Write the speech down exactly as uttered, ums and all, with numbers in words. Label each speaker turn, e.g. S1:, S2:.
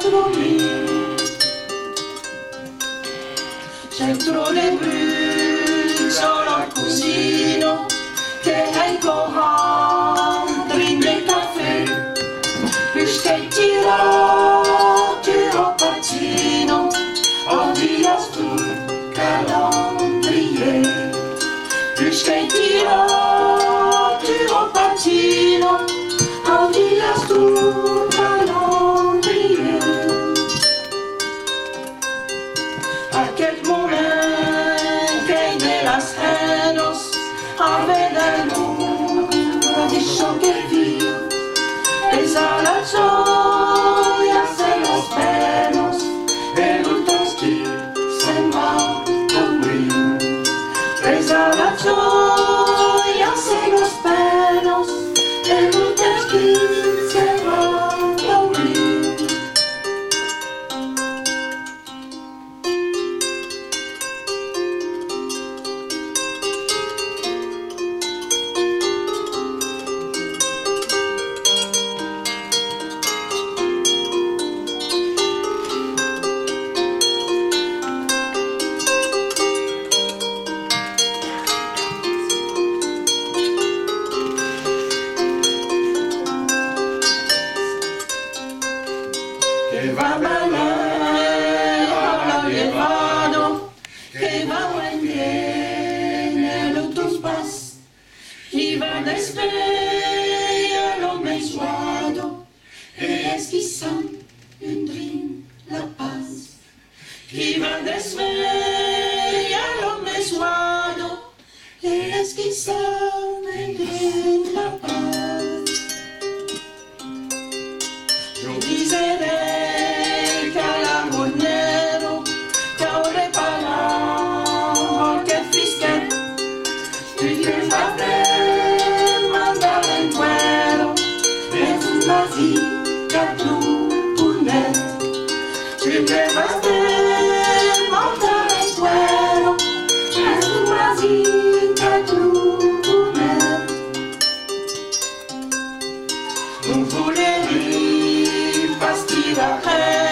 S1: trovi. C'è troppo di briciolo al cusino che è il cohan, prende il caffè, perché tiro, tiro pacino, oggi a stu calendrier. Perché tiro, tiro pacino, oggi a stu calendrier. A quel momento che de las manos aveva l'ora di ciò che vivo, pesa la gioia se los penos e l'ultimo che se va conmigo. Pesa la gioia se los penos e l'ultimo che se va conmigo. Che va bene, ora llevado, que va buen bien, l'autos passe, qui va d'espera lo mensuado, e es qui sent un drin la paz. Qui va d'espera lo mensuado, e es qui sent un drin la paz. Yo diseré Vas-y, gâteau, pounette. Tu te vas de montar en cuero. Es un vas-y, gâteau, pounette. Non voulez-vous pas tirer